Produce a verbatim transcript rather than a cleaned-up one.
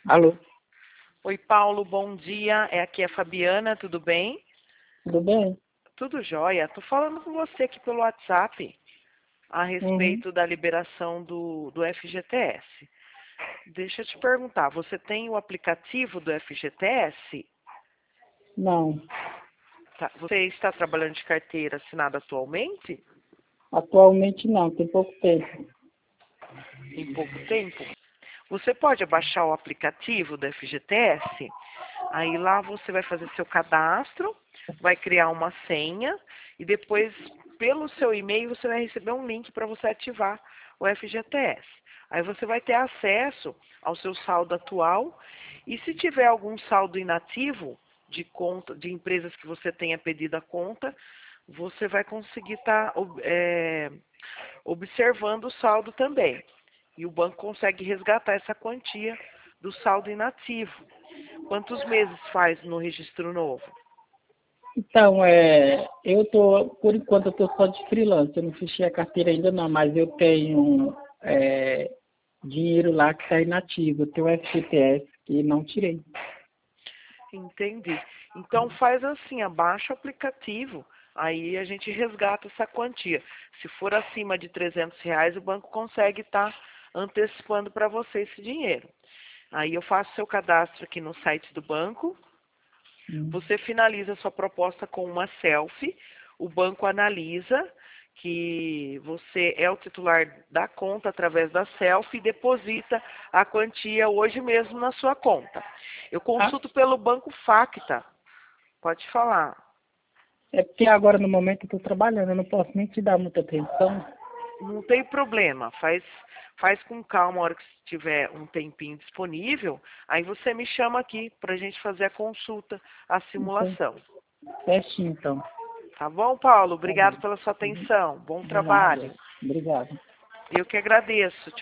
Alô, Oi, Paulo, bom dia. É aqui a Fabiana, tudo bem? tudo bem? Tudo jóia. Tô falando com você aqui pelo WhatsApp a Uhum. respeito da liberação do, do F G T S. Deixa eu te perguntar, você tem o aplicativo do F G T S? Não, Tá, você está trabalhando de carteira assinada atualmente? atualmente não, tem pouco tempo. Em pouco tempo? Você pode baixar o aplicativo do F G T S, aí lá você vai fazer seu cadastro, vai criar uma senha e depois, pelo seu e-mail, você vai receber um link para você ativar o F G T S. Aí você vai ter acesso ao seu saldo atual e se tiver algum saldo inativo de conta, de empresas que você tenha pedido a conta, você vai conseguir estar observando o saldo também. E o banco consegue resgatar essa quantia do saldo inativo. Quantos meses faz no registro novo? Então, é, eu tô, por enquanto eu tô só de freelance, eu não fechei a carteira ainda não, mas eu tenho é, dinheiro lá que está inativo, eu tenho F G T S que não tirei. Entendi. Então faz assim, abaixa o aplicativo, aí a gente resgata essa quantia. Se for acima de trezentos reais, o banco consegue estar antecipando para você esse dinheiro. Aí eu faço seu cadastro aqui no site do banco. Hum. Você finaliza sua proposta com uma selfie, o banco analisa que você é o titular da conta através da selfie e deposita a quantia hoje mesmo na sua conta. Eu Ah, consulto pelo Banco Facta. Pode falar. é porque agora no momento eu estou trabalhando, eu não posso nem te dar muita atenção. Não tem problema. Faz, faz com calma a hora que tiver um tempinho disponível. Aí você me chama aqui para a gente fazer a consulta, a Então, simulação. feche então. Tá bom, Paulo? Tá Obrigado bom. pela sua atenção. Bom De nada. trabalho. Obrigado. Eu que agradeço.